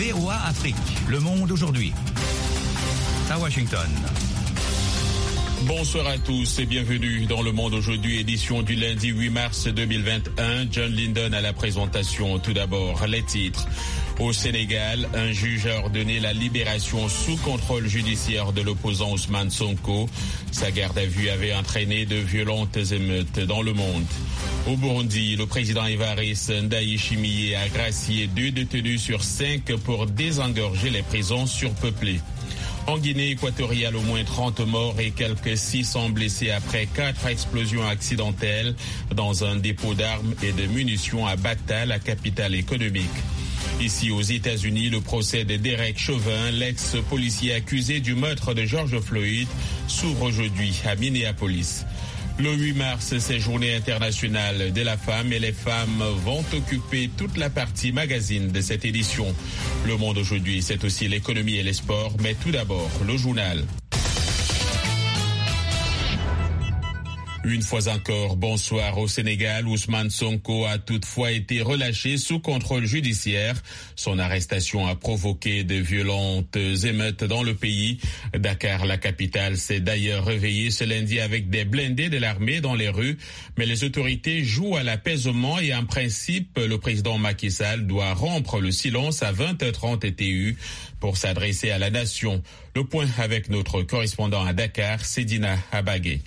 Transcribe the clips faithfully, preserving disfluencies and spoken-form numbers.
V O A Afrique, Le Monde aujourd'hui. À Washington. Bonsoir à tous et bienvenue dans Le Monde aujourd'hui, édition du lundi huit mars deux mille vingt et un. John Linden à la présentation. Tout d'abord, les titres. Au Sénégal, un juge a ordonné la libération sous contrôle judiciaire de l'opposant Ousmane Sonko. Sa garde à vue avait entraîné de violentes émeutes dans le monde. Au Burundi, le président Evariste Ndayishimiye a gracié deux détenus sur cinq pour désengorger les prisons surpeuplées. En Guinée équatoriale, au moins trente morts et quelques six cents blessés après quatre explosions accidentelles dans un dépôt d'armes et de munitions à Bata, la capitale économique. Ici aux États-Unis, le procès de Derek Chauvin, l'ex-policier accusé du meurtre de George Floyd, s'ouvre aujourd'hui à Minneapolis. Le huit mars, c'est journée internationale de la femme et les femmes vont occuper toute la partie magazine de cette édition. Le Monde aujourd'hui, c'est aussi l'économie et les sports, mais tout d'abord, le journal. Une fois encore, bonsoir. Au Sénégal, Ousmane Sonko a toutefois été relâché sous contrôle judiciaire. Son arrestation a provoqué de violentes émeutes dans le pays. Dakar, la capitale, s'est d'ailleurs réveillée ce lundi avec des blindés de l'armée dans les rues. Mais les autorités jouent à l'apaisement et en principe, le président Macky Sall doit rompre le silence à vingt heures trente T U pour s'adresser à la nation. Le point avec notre correspondant à Dakar, Sedina Abagé.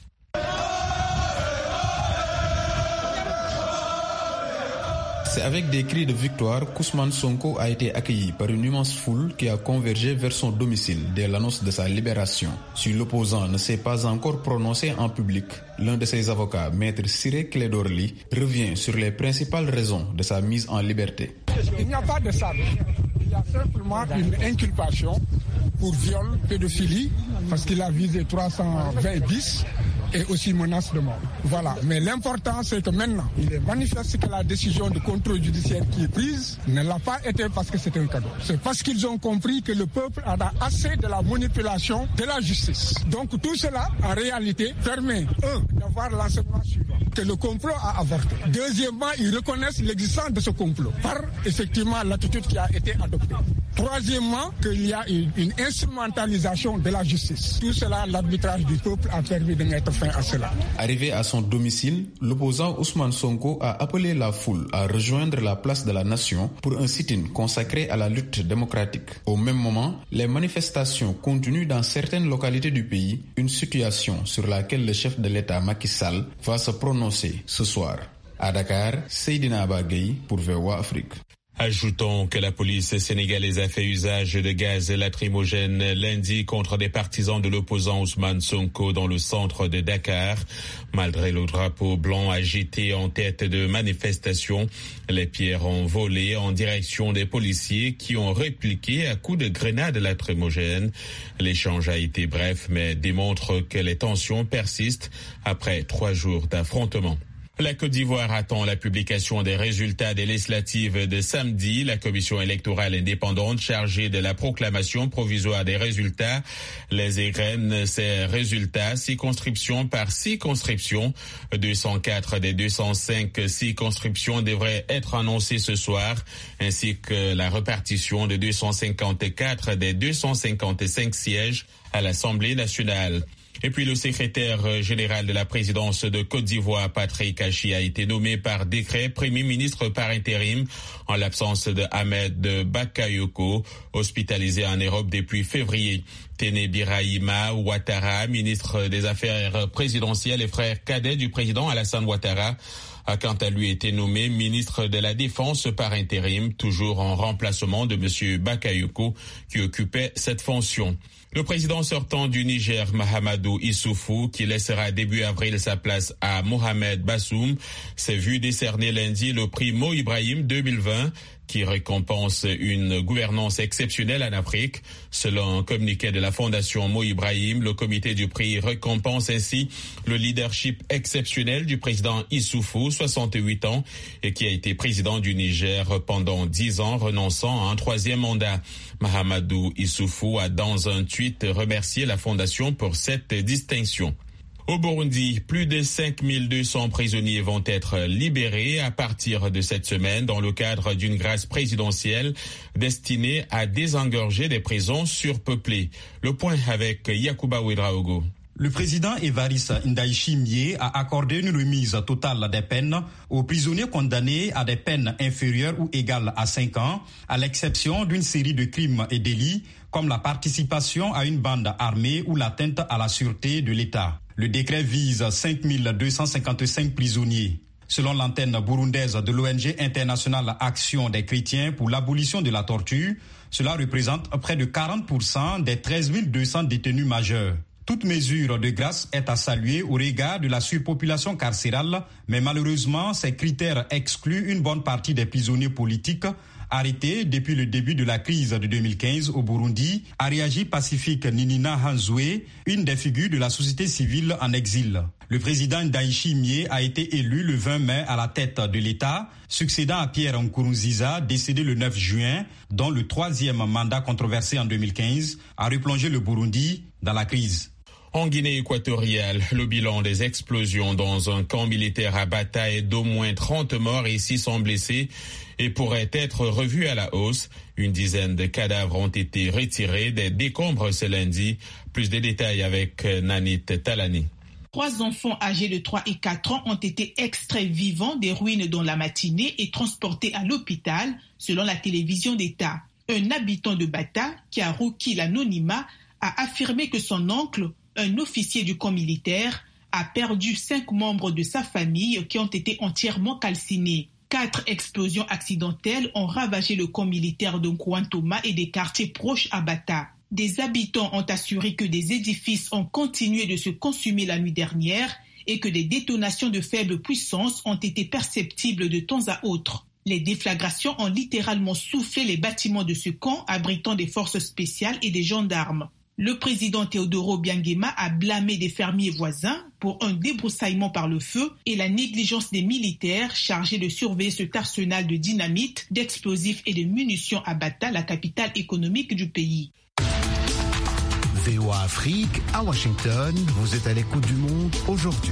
C'est avec des cris de victoire qu'Ousmane Sonko a été accueilli par une immense foule qui a convergé vers son domicile dès l'annonce de sa libération. Si l'opposant ne s'est pas encore prononcé en public, l'un de ses avocats, Maître Ciré Clédor Ly, revient sur les principales raisons de sa mise en liberté. Il n'y a pas de ça. Il y a simplement une inculpation pour viol, pédophilie, parce qu'il a visé trois cent vingt bis et aussi menace de mort. Voilà. Mais l'important, c'est que maintenant, il est manifeste que la décision de contrôle judiciaire qui est prise ne l'a pas été parce que c'est un cadeau. C'est parce qu'ils ont compris que le peuple en a assez de la manipulation de la justice. Donc tout cela, en réalité, permet, un, d'avoir l'enseignement suivant, que le complot a avorté. Deuxièmement, ils reconnaissent l'existence de ce complot par, effectivement, l'attitude qui a été adoptée. Troisièmement, qu'il y a une, une instrumentalisation de la justice. Tout cela, l'arbitrage du peuple a permis de mettre fin à cela. Arrivé à son domicile, l'opposant Ousmane Sonko a appelé la foule à rejoindre la place de la Nation pour un sit-in consacré à la lutte démocratique. Au même moment, les manifestations continuent dans certaines localités du pays, une situation sur laquelle le chef de l'État Macky Sall va se prononcer ce soir. À Dakar, Seydina Abagay pour V O A Afrique. Ajoutons que la police sénégalaise a fait usage de gaz lacrymogène lundi contre des partisans de l'opposant Ousmane Sonko dans le centre de Dakar. Malgré le drapeau blanc agité en tête de manifestation, les pierres ont volé en direction des policiers qui ont répliqué à coups de grenades lacrymogènes. L'échange a été bref mais démontre que les tensions persistent après trois jours d'affrontement. La Côte d'Ivoire attend la publication des résultats des législatives de samedi. La commission électorale indépendante chargée de la proclamation provisoire des résultats les égrène ces résultats circonscription par circonscription. deux cent quatre des deux cent cinq circonscriptions devraient être annoncées ce soir, ainsi que la répartition de deux cent cinquante-quatre des deux cent cinquante-cinq sièges à l'Assemblée nationale. Et puis le secrétaire général de la présidence de Côte d'Ivoire, Patrick Achi, a été nommé par décret Premier ministre par intérim en l'absence de Ahmed Bakayoko, hospitalisé en Europe depuis février. Téné Birahima Ouattara, ministre des Affaires présidentielles et frère cadet du président Alassane Ouattara, a quant à lui été nommé ministre de la Défense par intérim, toujours en remplacement de M. Bakayoko, qui occupait cette fonction. Le président sortant du Niger, Mahamadou Issoufou, qui laissera début avril sa place à Mohamed Bassoum, s'est vu décerner lundi le prix Mo Ibrahim deux mille vingt, qui récompense une gouvernance exceptionnelle en Afrique. Selon un communiqué de la Fondation Mo Ibrahim, le comité du prix récompense ainsi le leadership exceptionnel du président Issoufou, soixante-huit ans, et qui a été président du Niger pendant dix ans, renonçant à un troisième mandat. Mahamadou Issoufou a dans un tweet remercié la Fondation pour cette distinction. Au Burundi, plus de cinq mille deux cents prisonniers vont être libérés à partir de cette semaine dans le cadre d'une grâce présidentielle destinée à désengorger des prisons surpeuplées. Le point avec Yacouba Ouedraogo. Le président Evariste Ndayishimiye a accordé une remise totale des peines aux prisonniers condamnés à des peines inférieures ou égales à cinq ans, à l'exception d'une série de crimes et délits comme la participation à une bande armée ou l'atteinte à la sûreté de l'État. Le décret vise cinq mille deux cent cinquante-cinq prisonniers. Selon l'antenne burundaise de l'O N G internationale Action des chrétiens pour l'abolition de la torture, cela représente près de quarante pour cent des treize mille deux cents détenus majeurs. Toute mesure de grâce est à saluer au regard de la surpopulation carcérale, mais malheureusement, ces critères excluent une bonne partie des prisonniers politiques arrêtés depuis le début de la crise de deux mille quinze au Burundi, a réagi Pacifique Ninina Hanzoué, une des figures de la société civile en exil. Le président Ndayishimiye a été élu le vingt mai à la tête de l'État, succédant à Pierre Nkurunziza, décédé le neuf juin, dont le troisième mandat controversé en deux mille quinze a replongé le Burundi dans la crise. En Guinée équatoriale, le bilan des explosions dans un camp militaire à Bata est d'au moins trente morts et six cents blessés et pourrait être revu à la hausse. Une dizaine de cadavres ont été retirés des décombres ce lundi. Plus de détails avec Nanit Talani. Trois enfants âgés de trois et quatre ans ont été extraits vivants des ruines dans la matinée et transportés à l'hôpital, selon la télévision d'État. Un habitant de Bata, qui a requis l'anonymat, a affirmé que son oncle, un officier du camp militaire, a perdu cinq membres de sa famille qui ont été entièrement calcinés. Quatre explosions accidentelles ont ravagé le camp militaire de Nkwantoma et des quartiers proches à Bata. Des habitants ont assuré que des édifices ont continué de se consumer la nuit dernière et que des détonations de faible puissance ont été perceptibles de temps à autre. Les déflagrations ont littéralement soufflé les bâtiments de ce camp abritant des forces spéciales et des gendarmes. Le président Teodoro Obiangema a blâmé des fermiers voisins pour un débroussaillement par le feu et la négligence des militaires chargés de surveiller cet arsenal de dynamite, d'explosifs et de munitions à Bata, la capitale économique du pays. V O A Afrique, à Washington, vous êtes à l'écoute du monde aujourd'hui.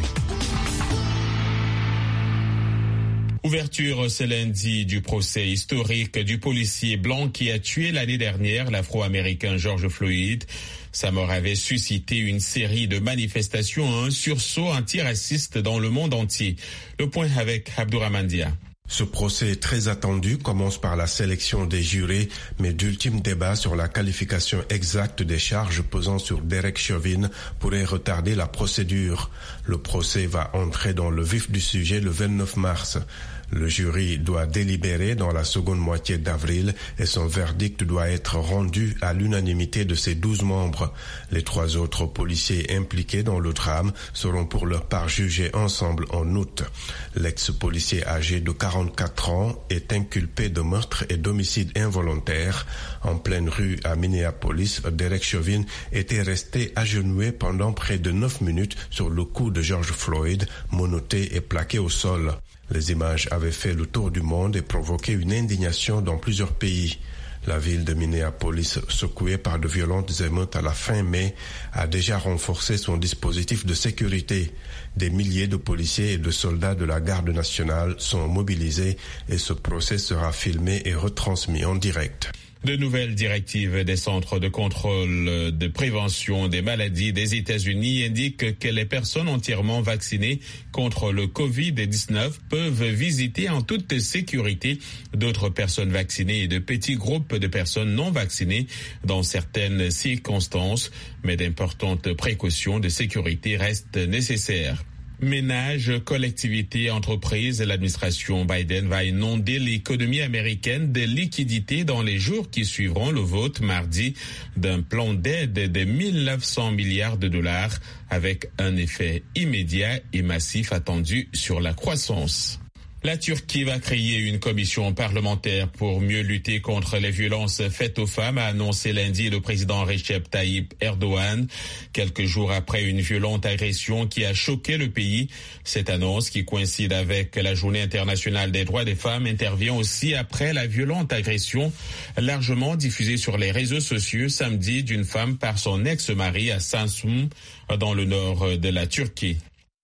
Ouverture ce lundi du procès historique du policier blanc qui a tué l'année dernière l'Afro-Américain George Floyd. Sa mort avait suscité une série de manifestations, un sursaut antiraciste dans le monde entier. Le point avec Abdourahmane Dia. Ce procès très attendu commence par la sélection des jurés, mais d'ultimes débats sur la qualification exacte des charges pesant sur Derek Chauvin pourraient retarder la procédure. Le procès va entrer dans le vif du sujet le vingt-neuf mars. Le jury doit délibérer dans la seconde moitié d'avril et son verdict doit être rendu à l'unanimité de ses douze membres. Les trois autres policiers impliqués dans le drame seront pour leur part jugés ensemble en août. L'ex-policier âgé de quarante-quatre ans est inculpé de meurtre et d'homicide involontaire. En pleine rue à Minneapolis, Derek Chauvin était resté agenouillé pendant près de neuf minutes sur le cou de George Floyd, menotté et plaqué au sol. Les images avaient fait le tour du monde et provoqué une indignation dans plusieurs pays. La ville de Minneapolis, secouée par de violentes émeutes à la fin mai, a déjà renforcé son dispositif de sécurité. Des milliers de policiers et de soldats de la garde nationale sont mobilisés et ce procès sera filmé et retransmis en direct. De nouvelles directives des centres de contrôle de prévention des maladies des États-Unis indiquent que les personnes entièrement vaccinées contre le covid dix-neuf peuvent visiter en toute sécurité d'autres personnes vaccinées et de petits groupes de personnes non vaccinées dans certaines circonstances, mais d'importantes précautions de sécurité restent nécessaires. Ménages, collectivités, entreprises, l'administration Biden va inonder l'économie américaine de liquidités dans les jours qui suivront le vote mardi d'un plan d'aide de mille neuf cents milliards de dollars avec un effet immédiat et massif attendu sur la croissance. La Turquie va créer une commission parlementaire pour mieux lutter contre les violences faites aux femmes, a annoncé lundi le président Recep Tayyip Erdogan, quelques jours après une violente agression qui a choqué le pays. Cette annonce, qui coïncide avec la Journée internationale des droits des femmes, intervient aussi après la violente agression largement diffusée sur les réseaux sociaux samedi d'une femme par son ex-mari à Samsun, dans le nord de la Turquie.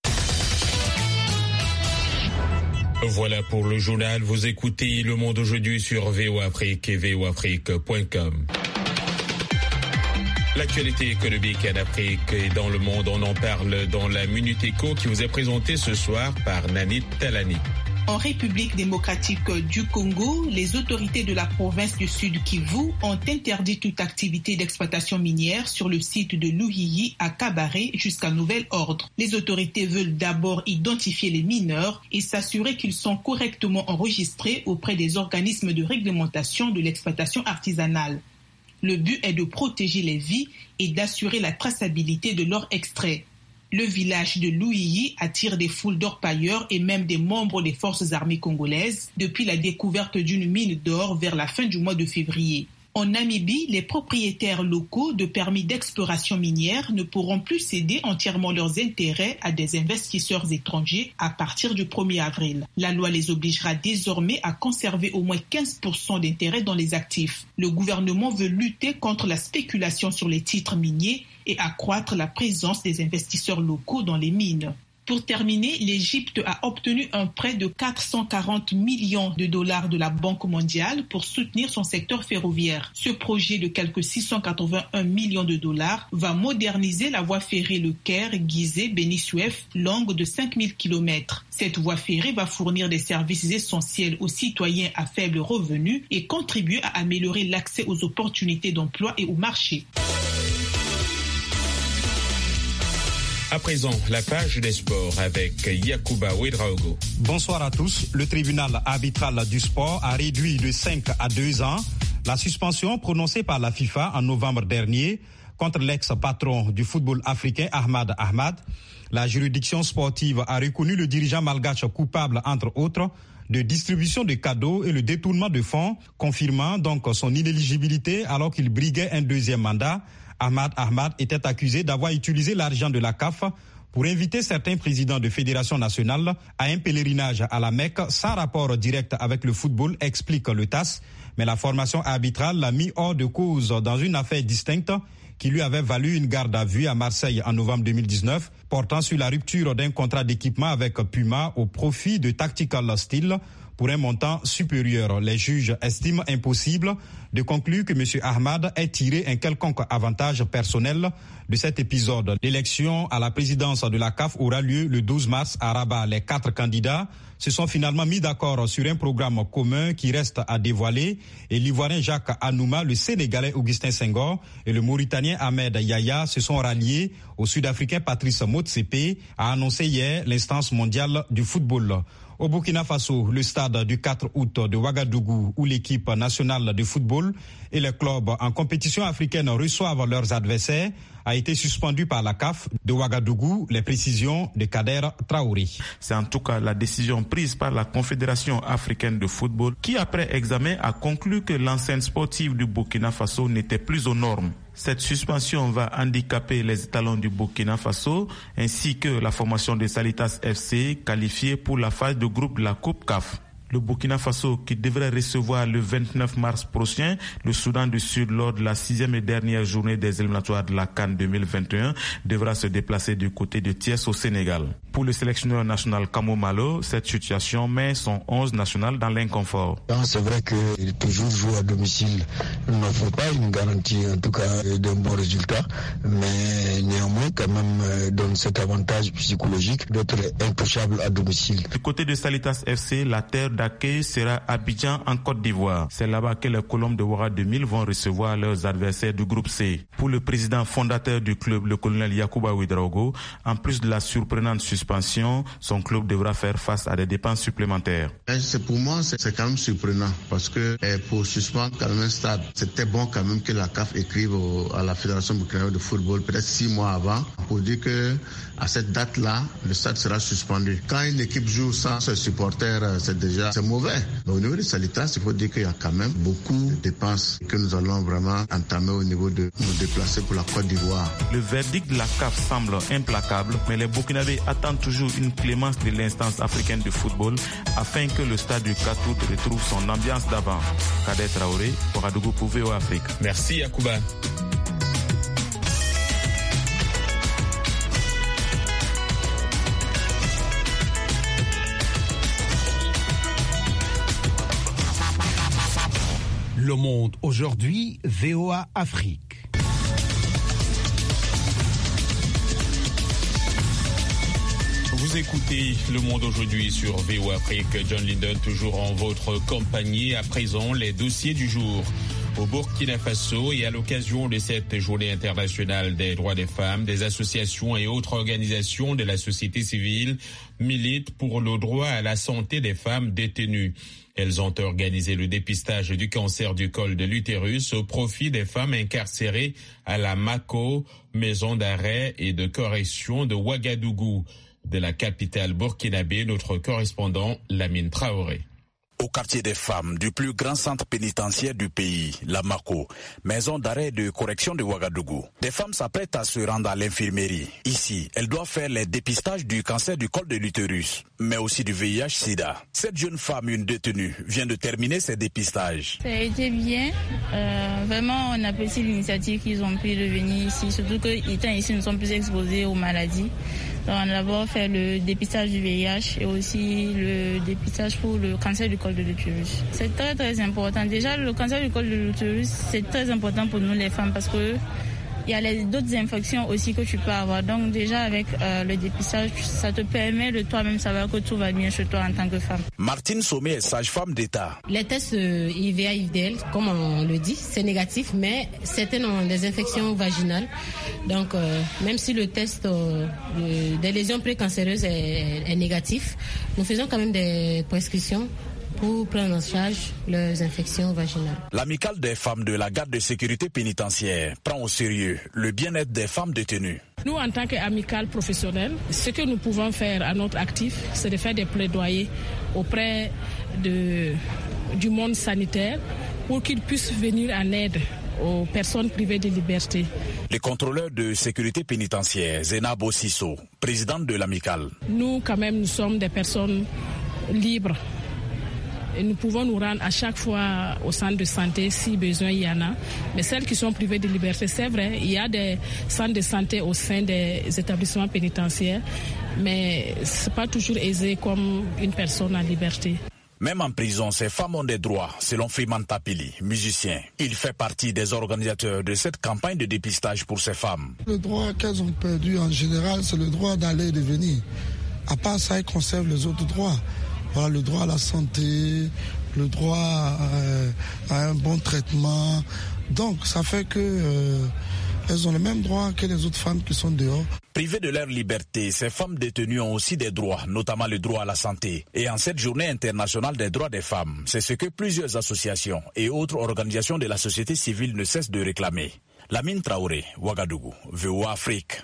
Voilà pour le journal. Vous écoutez Le Monde aujourd'hui sur V O Afrique et v o afrique point com. L'actualité économique en Afrique et dans le monde, on en parle dans la Minute Éco qui vous est présentée ce soir par Nanit Talani. En République démocratique du Congo, les autorités de la province du Sud Kivu ont interdit toute activité d'exploitation minière sur le site de Luhihi à Kabare jusqu'à nouvel ordre. Les autorités veulent d'abord identifier les mineurs et s'assurer qu'ils sont correctement enregistrés auprès des organismes de réglementation de l'exploitation artisanale. Le but est de protéger les vies et d'assurer la traçabilité de leur extrait. Le village de Luhihi attire des foules d'orpailleurs et même des membres des forces armées congolaises depuis la découverte d'une mine d'or vers la fin du mois de février. En Namibie, les propriétaires locaux de permis d'exploration minière ne pourront plus céder entièrement leurs intérêts à des investisseurs étrangers à partir du premier avril. La loi les obligera désormais à conserver au moins quinze pour cent d'intérêts dans les actifs. Le gouvernement veut lutter contre la spéculation sur les titres miniers et accroître la présence des investisseurs locaux dans les mines. Pour terminer, l'Égypte a obtenu un prêt de quatre cent quarante millions de dollars de la Banque mondiale pour soutenir son secteur ferroviaire. Ce projet de quelques six cent quatre-vingt-un millions de dollars va moderniser la voie ferrée Le Caire-Gizeh-Beni Suef, longue de cinq mille kilomètres. Cette voie ferrée va fournir des services essentiels aux citoyens à faible revenu et contribuer à améliorer l'accès aux opportunités d'emploi et au marché. À présent, la page des sports avec Yacouba Ouedraogo. Bonsoir à tous. Le tribunal arbitral du sport a réduit de cinq à deux ans la suspension prononcée par la FIFA en novembre dernier contre l'ex-patron du football africain Ahmad Ahmad. La juridiction sportive a reconnu le dirigeant malgache coupable, entre autres, de distribution de cadeaux et le détournement de fonds, confirmant donc son inéligibilité alors qu'il briguait un deuxième mandat. Ahmad Ahmad était accusé d'avoir utilisé l'argent de la C A F pour inviter certains présidents de fédération nationale à un pèlerinage à la Mecque sans rapport direct avec le football, explique le T A S. Mais la formation arbitrale l'a mis hors de cause dans une affaire distincte qui lui avait valu une garde à vue à Marseille en novembre deux mille dix-neuf, portant sur la rupture d'un contrat d'équipement avec Puma au profit de Tactical Steel pour un montant supérieur. Les juges estiment impossible de conclure que M. Ahmad ait tiré un quelconque avantage personnel de cet épisode. L'élection à la présidence de la C A F aura lieu le douze mars à Rabat. Les quatre candidats se sont finalement mis d'accord sur un programme commun qui reste à dévoiler et l'Ivoirien Jacques Anouma, le Sénégalais Augustin Senghor et le Mauritanien Ahmed Yahya se sont ralliés au Sud-Africain Patrice Motsepe, a annoncé hier l'instance mondiale du football. Au Burkina Faso, le stade du quatre août de Ouagadougou, où l'équipe nationale de football et les clubs en compétition africaine reçoivent leurs adversaires, a été suspendu par la C A F. De Ouagadougou, les précisions de Kader Traoré. C'est en tout cas la décision prise par la Confédération africaine de football qui, après examen, a conclu que l'enceinte sportive du Burkina Faso n'était plus aux normes. Cette suspension va handicaper les étalons du Burkina Faso ainsi que la formation de Salitas F C qualifiée pour la phase de groupe de la Coupe C A F. Le Burkina Faso, qui devrait recevoir le vingt-neuf mars prochain le Soudan du Sud lors de la sixième et dernière journée des éliminatoires de la CAN deux mille vingt et un, devra se déplacer du côté de Thiès au Sénégal. Pour le sélectionneur national Kamo Malo, cette situation met son onze national dans l'inconfort. C'est vrai que toujours jouer à domicile n'offre pas une garantie, en tout cas, d'un bon résultat, mais néanmoins, quand même, donne cet avantage psychologique d'être intouchable à domicile. Du côté de Salitas F C, la terre d'accueil sera Abidjan en Côte d'Ivoire. C'est là-bas que les Colombes de Ouara deux mille vont recevoir leurs adversaires du groupe C. Pour le président fondateur du club, le colonel Yacouba Ouedraogo, en plus de la surprenante suspension suspension, son club devra faire face à des dépenses supplémentaires. C'est pour moi, c'est, c'est quand même surprenant parce que eh, pour suspendre quand même un stade, c'était bon quand même que la C A F écrive au, à la Fédération burkinabé de football peut-être six mois avant pour dire que à cette date-là, le stade sera suspendu. Quand une équipe joue sans ses supporters, c'est déjà c'est mauvais. Mais au niveau de Salitas, il faut dire qu'il y a quand même beaucoup de dépenses que nous allons vraiment entamer au niveau de nous déplacer pour la Côte d'Ivoire. Le verdict de la C A F semble implacable, mais les Burkinabés attendent toujours une clémence de l'instance africaine de football afin que le stade du quatre août retrouve son ambiance d'avant. Kader Traoré, Ouagadougou pour V O A Afrique. Merci Yacouba. Le Monde aujourd'hui, V O A Afrique. Vous écoutez Le Monde aujourd'hui sur V O A Afrique. John Linden toujours en votre compagnie. À présent, les dossiers du jour. Au Burkina Faso et à l'occasion de cette journée internationale des droits des femmes, des associations et autres organisations de la société civile militent pour le droit à la santé des femmes détenues. Elles ont organisé le dépistage du cancer du col de l'utérus au profit des femmes incarcérées à la Mako, maison d'arrêt et de correction de Ouagadougou. De la capitale burkinabé, notre correspondant Lamine Traoré. Au quartier des femmes du plus grand centre pénitentiaire du pays, la Mako, maison d'arrêt et de correction de Ouagadougou. Des femmes s'apprêtent à se rendre à l'infirmerie. Ici, elles doivent faire les dépistages du cancer du col de l'utérus, mais aussi du V I H sida. Cette jeune femme, une détenue, vient de terminer ses dépistages. Ça a été bien. Euh, vraiment, on apprécie l'initiative qu'ils ont pris de venir ici, surtout qu'étant ici, nous sommes plus exposés aux maladies. Donc, on a d'abord fait le dépistage du V I H et aussi le dépistage pour le cancer du col de l'utérus. C'est très très important. Déjà, le cancer du col de l'utérus, c'est très important pour nous les femmes parce que il y a les, d'autres infections aussi que tu peux avoir. Donc déjà avec euh, le dépistage, ça te permet de toi-même savoir que tout va bien chez toi en tant que femme. Martine Sommet est sage-femme d'État. Les tests euh, I V A I V D L, comme on le dit, c'est négatif, mais certaines ont des infections vaginales. Donc euh, même si le test euh, de, des lésions précancéreuses est, est négatif, nous faisons quand même des prescriptions pour prendre en charge leurs infections vaginales. L'amicale des femmes de la garde de sécurité pénitentiaire prend au sérieux le bien-être des femmes détenues. Nous, en tant qu'amicale professionnelle, ce que nous pouvons faire à notre actif, c'est de faire des plaidoyers auprès de, du monde sanitaire pour qu'ils puissent venir en aide aux personnes privées de liberté. Le contrôleur de sécurité pénitentiaire, Zénab Ossisso, présidente de l'amicale. Nous, quand même, nous sommes des personnes libres. Et nous pouvons nous rendre à chaque fois au centre de santé si besoin il y en a. Mais celles qui sont privées de liberté, c'est vrai, il y a des centres de santé au sein des établissements pénitentiaires, mais ce n'est pas toujours aisé comme une personne en liberté. Même en prison, ces femmes ont des droits, selon Freeman Tapili, musicien. Il fait partie des organisateurs de cette campagne de dépistage pour ces femmes. Le droit qu'elles ont perdu en général, c'est le droit d'aller et de venir. À part ça, elles conservent les autres droits. Voilà, le droit à la santé, le droit à, à un bon traitement. Donc, ça fait que euh, elles ont le même droit que les autres femmes qui sont dehors. Privées de leur liberté, ces femmes détenues ont aussi des droits, notamment le droit à la santé. Et en cette journée internationale des droits des femmes, c'est ce que plusieurs associations et autres organisations de la société civile ne cessent de réclamer. Lamine Traoré, Ouagadougou, V O A Afrique.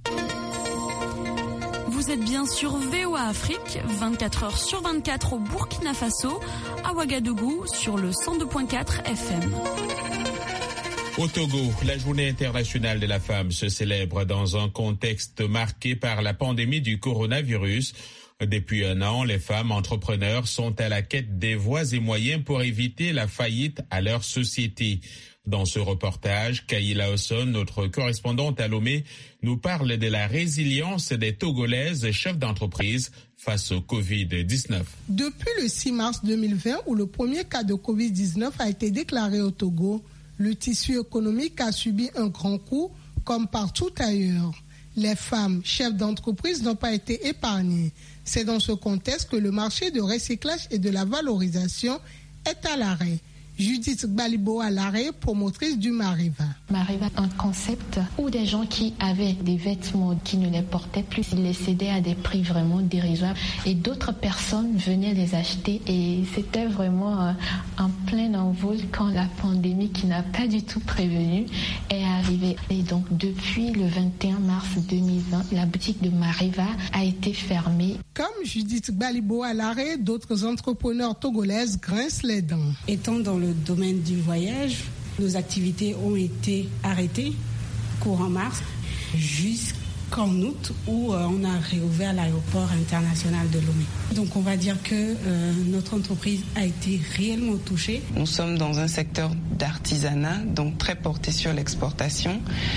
Vous êtes bien sur V O A Afrique, vingt-quatre heures sur vingt-quatre au Burkina Faso, à Ouagadougou sur le cent deux virgule quatre F M. Au Togo, la journée internationale de la femme se célèbre dans un contexte marqué par la pandémie du coronavirus. Depuis un an, les femmes entrepreneurs sont à la quête des voies et moyens pour éviter la faillite à leur société. Dans ce reportage, Kaïla Osson, notre correspondante à Lomé, nous parle de la résilience des Togolaises chefs d'entreprise face au covid dix-neuf. Depuis le six mars deux mille vingt, où le premier cas de covid dix-neuf a été déclaré au Togo, le tissu économique a subi un grand coup, comme partout ailleurs. Les femmes chefs d'entreprise n'ont pas été épargnées. C'est dans ce contexte que le marché de recyclage et de la valorisation est à l'arrêt. Judith Gbaliboa Laré, promotrice du Mariva. Mariva, un concept où des gens qui avaient des vêtements qui ne les portaient plus, ils les cédaient à des prix vraiment dérisoires et d'autres personnes venaient les acheter et c'était vraiment euh, en plein envol quand la pandémie qui n'a pas du tout prévenu est arrivée. Et donc depuis le vingt et un mars deux mille vingt, la boutique de Mariva a été fermée. Comme Judith Gbaliboa Laré, d'autres entrepreneurs togolaises grincent les dents. Étant dans le domaine du voyage, nos activités ont été arrêtées courant mars jusqu'en août où euh, on a réouvert l'aéroport international de Lomé. Donc on va dire que euh, notre entreprise a été réellement touchée. Nous sommes dans un secteur d'artisanat, donc très porté sur l'exportation.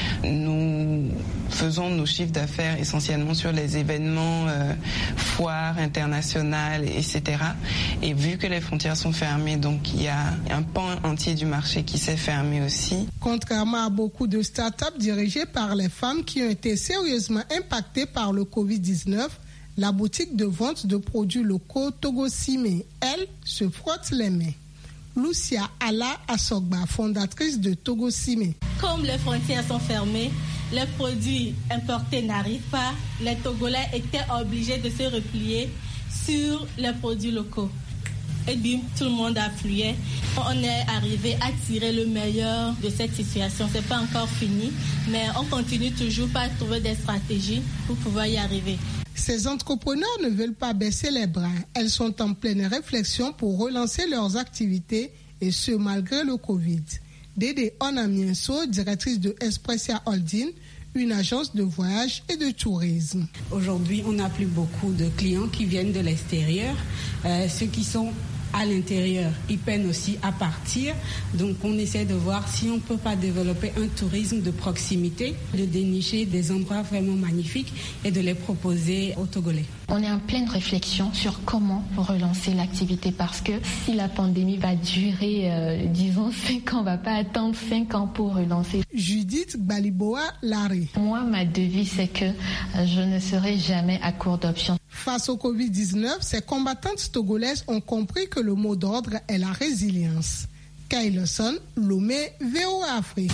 Nous faisons nos chiffres d'affaires essentiellement sur les événements, euh, foires internationales, et cetera. Et vu que les frontières sont fermées, donc il y a un pan entier du marché qui s'est fermé aussi. Contrairement à beaucoup de start-up dirigées par les femmes qui ont été sérieusement impactées par le covid dix-neuf, la boutique de vente de produits locaux Togo Cime, elle, se frotte les mains. Lucia Ala Assogba, fondatrice de Togo Cime. Comme les frontières sont fermées, les produits importés n'arrivent pas. Les Togolais étaient obligés de se replier sur les produits locaux. Et bim, tout le monde affluait. On est arrivé à tirer le meilleur de cette situation. C'est pas encore fini, mais on continue toujours par trouver des stratégies pour pouvoir y arriver. Ces entrepreneurs ne veulent pas baisser les bras. Elles sont en pleine réflexion pour relancer leurs activités et ce malgré le Covid. Dédé Onamienso, directrice de Expressia Holding, une agence de voyage et de tourisme. Aujourd'hui, on n'a plus beaucoup de clients qui viennent de l'extérieur. Euh, ceux qui sont à l'intérieur, ils peinent aussi à partir. Donc on essaie de voir si on ne peut pas développer un tourisme de proximité, de dénicher des endroits vraiment magnifiques et de les proposer aux Togolais. On est en pleine réflexion sur comment relancer l'activité parce que si la pandémie va durer, euh, disons, cinq ans, on ne va pas attendre cinq ans pour relancer. Judith Gbaliboa Laré. Moi, ma devise, c'est que euh, je ne serai jamais à court d'options. Face au covid dix-neuf, ces combattantes togolaises ont compris que le mot d'ordre est la résilience. Kailoson, Lomé, V O A Afrique.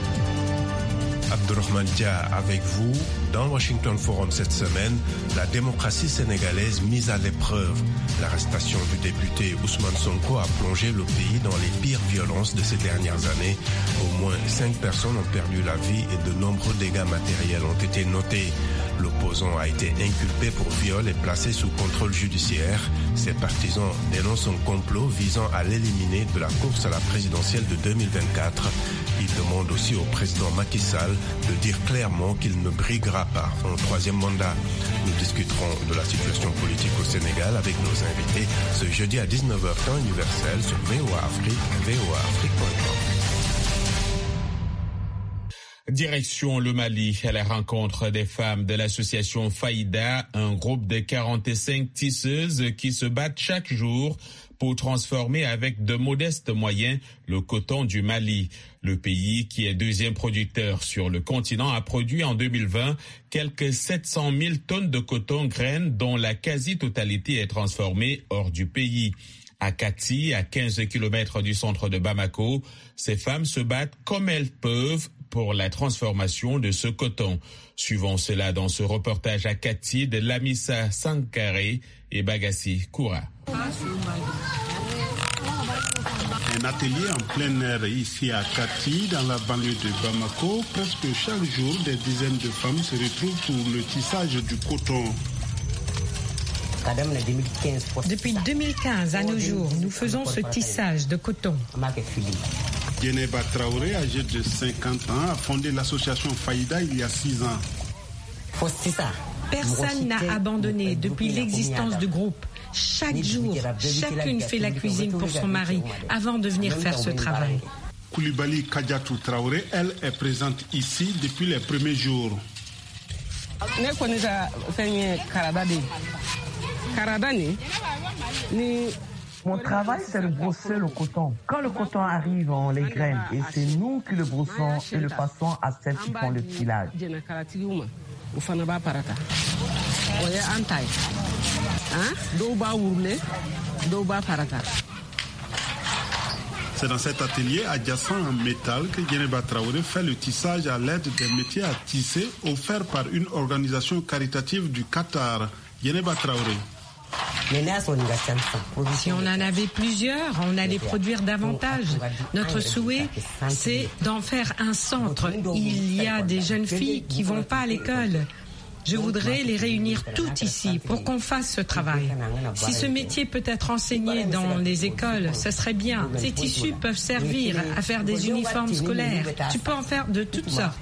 Abdourahmane Dia avec vous. Dans Washington Forum cette semaine, la démocratie sénégalaise mise à l'épreuve. L'arrestation du député Ousmane Sonko a plongé le pays dans les pires violences de ces dernières années. Au moins cinq personnes ont perdu la vie et de nombreux dégâts matériels ont été notés. L'opposant a été inculpé pour viol et placé sous contrôle judiciaire. Ses partisans dénoncent un complot visant à l'éliminer de la course à la présidentielle de deux mille vingt-quatre. Ils demandent aussi au président Macky Sall de dire clairement qu'il ne briguera pas un troisième mandat. Nous discuterons de la situation politique au Sénégal avec nos invités ce jeudi à dix-neuf heures temps universel sur V O A Afrique, V O A Afrique point com. Direction le Mali, à la rencontre des femmes de l'association Faïda, un groupe de quarante-cinq tisseuses qui se battent chaque jour pour transformer avec de modestes moyens le coton du Mali. Le pays, qui est deuxième producteur sur le continent, a produit en deux mille vingt quelques sept cent mille tonnes de coton graines dont la quasi-totalité est transformée hors du pays. À Kati, à quinze kilomètres du centre de Bamako, ces femmes se battent comme elles peuvent pour la transformation de ce coton. Suivons cela dans ce reportage à Kati de Lamissa Sankaré et Bagassi Koura. Un atelier en plein air ici à Kati, dans la banlieue de Bamako. Presque chaque jour, des dizaines de femmes se retrouvent pour le tissage du coton. Depuis deux mille quinze à nos jours, nous faisons ce tissage de coton. Yeneba Traoré, âgée de cinquante ans, a fondé l'association Faïda il y a six ans. Personne n'a abandonné depuis l'existence du groupe. Chaque jour, chacune fait la cuisine pour son mari avant de venir faire ce travail. Koulibaly Kadiatou Traoré, elle, est présente ici depuis les premiers jours. Mon travail, c'est de brosser le coton. Quand le coton arrive, on les graine et c'est nous qui le brossons et le passons à celles qui font le filage. C'est dans cet atelier adjacent en métal que Yeneba Traoré fait le tissage à l'aide des métiers à tisser offerts par une organisation caritative du Qatar. Yeneba Traoré. Si on en avait plusieurs, on allait produire davantage. Notre souhait, c'est d'en faire un centre. Il y a des jeunes filles qui vont pas à l'école. Je voudrais les réunir toutes ici pour qu'on fasse ce travail. Si ce métier peut être enseigné dans les écoles, ce serait bien. Ces tissus peuvent servir à faire des uniformes scolaires. Tu peux en faire de toutes sortes.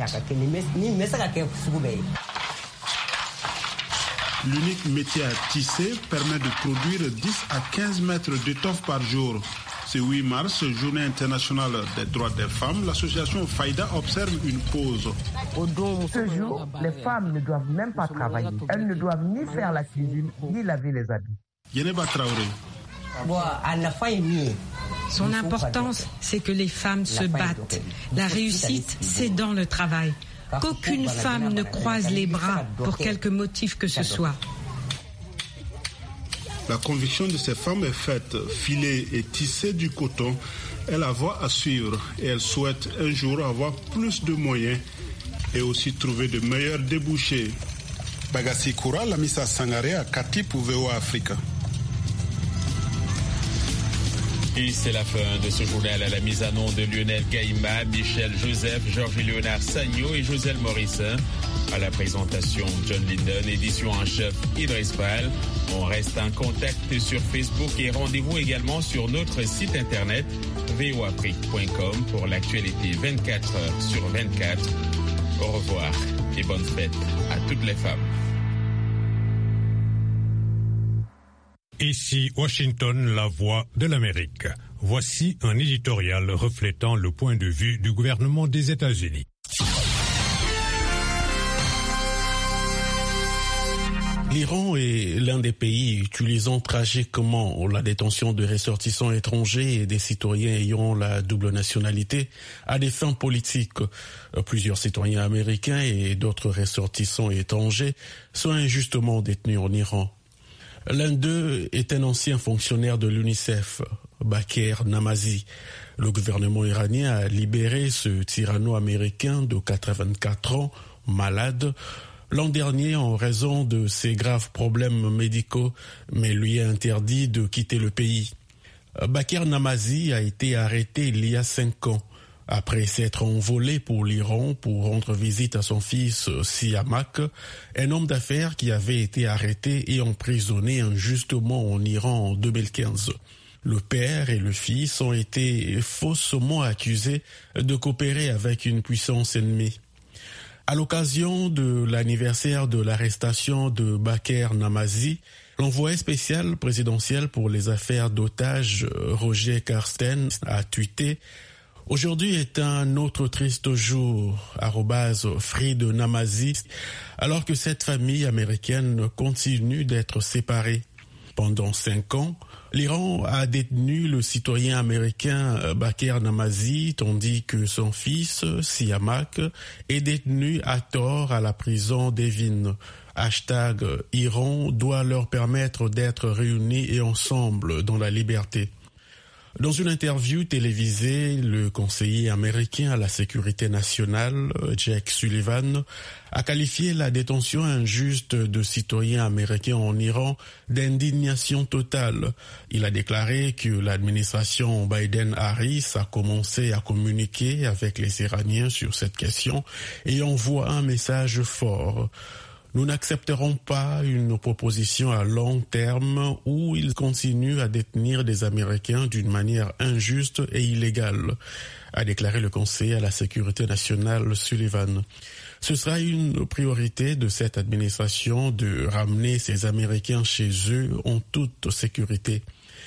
L'unique métier à tisser permet de produire dix à quinze mètres d'étoffe par jour. Ce huit mars, journée internationale des droits des femmes, l'association Faïda observe une pause. Ce jour, les femmes ne doivent même pas travailler. Elles ne doivent ni faire la cuisine, ni laver les habits. Yeneba Traoré. Son importance, c'est que les femmes se battent. La réussite, c'est dans le travail. Qu'aucune femme ne croise les bras pour quelque motif que ce soit. La conviction de ces femmes est faite. Filer et tisser du coton est la voie à suivre et elles souhaitent un jour avoir plus de moyens et aussi trouver de meilleurs débouchés. Bagassi Koura, Lamissa Sangaré à Kati pour V O A Africa. Et c'est la fin de ce journal à la mise à nom de Lionel Gaïma, Michel Joseph, Georges-Léonard Sagno et Joselle Morissin. À la présentation, John Linden, édition en chef Idriss Fall. On reste en contact sur Facebook et rendez-vous également sur notre site internet v o afrique point com pour l'actualité vingt-quatre heures sur vingt-quatre. Au revoir et bonne fête à toutes les femmes. Ici Washington, la voix de l'Amérique. Voici un éditorial reflétant le point de vue du gouvernement des États-Unis. L'Iran est l'un des pays utilisant tragiquement la détention de ressortissants étrangers et des citoyens ayant la double nationalité à des fins politiques. Plusieurs citoyens américains et d'autres ressortissants étrangers sont injustement détenus en Iran. L'un d'eux est un ancien fonctionnaire de l'UNICEF, Baker Namazi. Le gouvernement iranien a libéré ce tyranno-américain de quatre-vingt-quatre ans, malade, l'an dernier en raison de ses graves problèmes médicaux, mais lui a interdit de quitter le pays. Baker Namazi a été arrêté il y a cinq ans. Après s'être envolé pour l'Iran pour rendre visite à son fils Siamak, un homme d'affaires qui avait été arrêté et emprisonné injustement en Iran en deux mille quinze. Le père et le fils ont été faussement accusés de coopérer avec une puissance ennemie. À l'occasion de l'anniversaire de l'arrestation de Baker Namazi, l'envoyé spécial présidentiel pour les affaires d'otages, Roger Carsten, a tweeté: aujourd'hui est un autre triste jour, arrobase Fried Namazi, alors que cette famille américaine continue d'être séparée. Pendant cinq ans, l'Iran a détenu le citoyen américain Baker Namazi, tandis que son fils, Siamak, est détenu à tort à la prison d'Evin. Hashtag Iran doit leur permettre d'être réunis et ensemble dans la liberté. Dans une interview télévisée, le conseiller américain à la sécurité nationale, Jake Sullivan, a qualifié la détention injuste de citoyens américains en Iran d'indignation totale. Il a déclaré que l'administration Biden-Harris a commencé à communiquer avec les Iraniens sur cette question et envoie un message fort. Nous n'accepterons pas une proposition à long terme où ils continuent à détenir des Américains d'une manière injuste et illégale, a déclaré le conseiller à la sécurité nationale Sullivan. Ce sera une priorité de cette administration de ramener ces Américains chez eux en toute sécurité.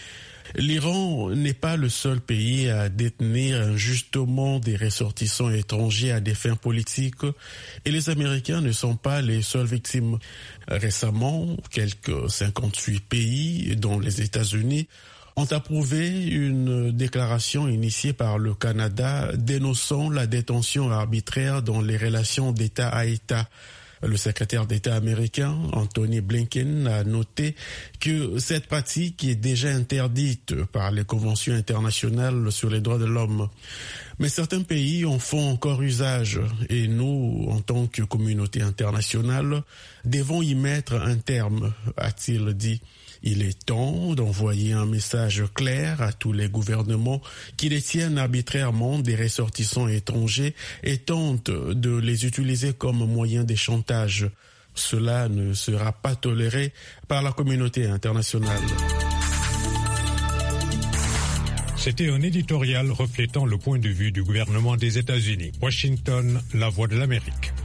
L'Iran n'est pas le seul pays à détenir injustement des ressortissants étrangers à des fins politiques et les Américains ne sont pas les seules victimes. Récemment, quelques cinquante-huit pays, dont les États-Unis, ont approuvé une déclaration initiée par le Canada dénonçant la détention arbitraire dans les relations d'État à État. Le secrétaire d'État américain, Anthony Blinken, a noté que cette pratique est déjà interdite par les conventions internationales sur les droits de l'homme. Mais certains pays en font encore usage et nous, en tant que communauté internationale, devons y mettre un terme, a-t-il dit. Il est temps d'envoyer un message clair à tous les gouvernements qui détiennent arbitrairement des ressortissants étrangers et tentent de les utiliser comme moyen de chantage. Cela ne sera pas toléré par la communauté internationale. C'était un éditorial reflétant le point de vue du gouvernement des États-Unis. Washington, la voix de l'Amérique.